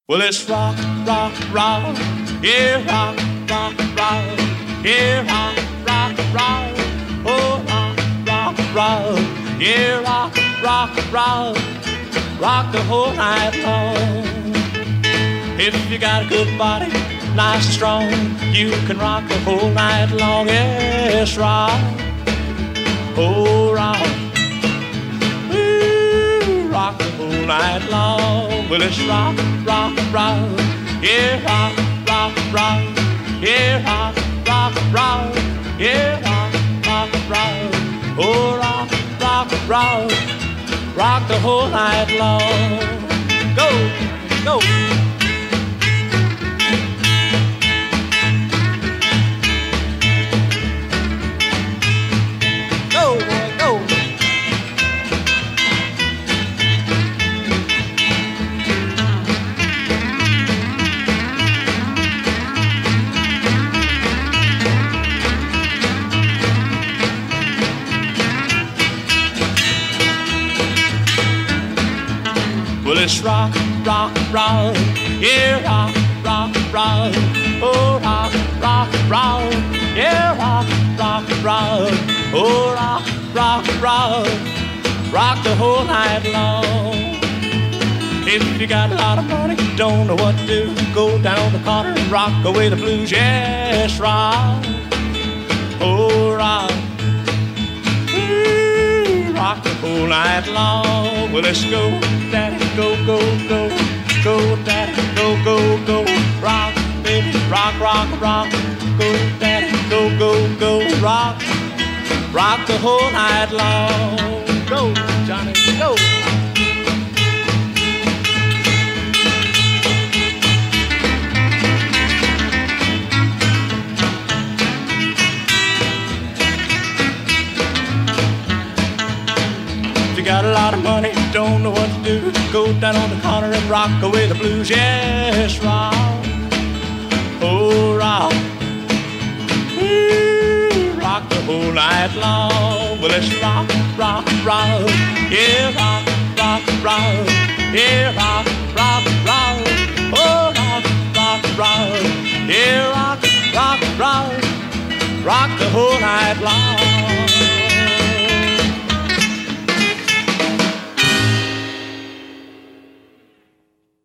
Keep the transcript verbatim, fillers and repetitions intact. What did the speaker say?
Well, it's rock, rock, rock, yeah, rock, rock, rock, yeah, rock, rock, rock, oh, rock, rock, rock, yeah, rock, rock, rock, rock the whole night long. If you got a good body, nice and strong, you can rock the whole night long. Yes, rock, oh, rock, ooh, rock the whole night long. Well, it's rock, rock, rock, yeah, rock, rock, rock, yeah, rock, rock, rock, yeah, rock, rock, rock, oh, rock, rock, rock, rock the whole night long. Go, go. Go, boy, go. Well, it's rock, rock, rock, yeah, rock, rock, rock, oh, rock, rock, rock, yeah, rock, rock, rock, oh, rock, rock, rock, rock the whole night long. If you got a lot of money, don't know what to do, go down the corner and rock away the blues. Yes, rock, oh, rock, ooh, rock the whole night long. Well, let's go, daddy, go, go, go, go, daddy, go, go, go, rock, baby, rock, rock, rock, go, daddy, go, go, go, rock, rock the whole night long. Go, Johnny, go. Got a lot of money, don't know what to do, go down on the corner and rock away the blues. Yes, rock, oh, rock, ooh, rock the whole night long. Well, let's rock, rock, rock, yeah, rock, rock, rock, yeah, rock, rock, rock, oh, rock, rock, rock, yeah, rock, rock, rock, rock the whole night long.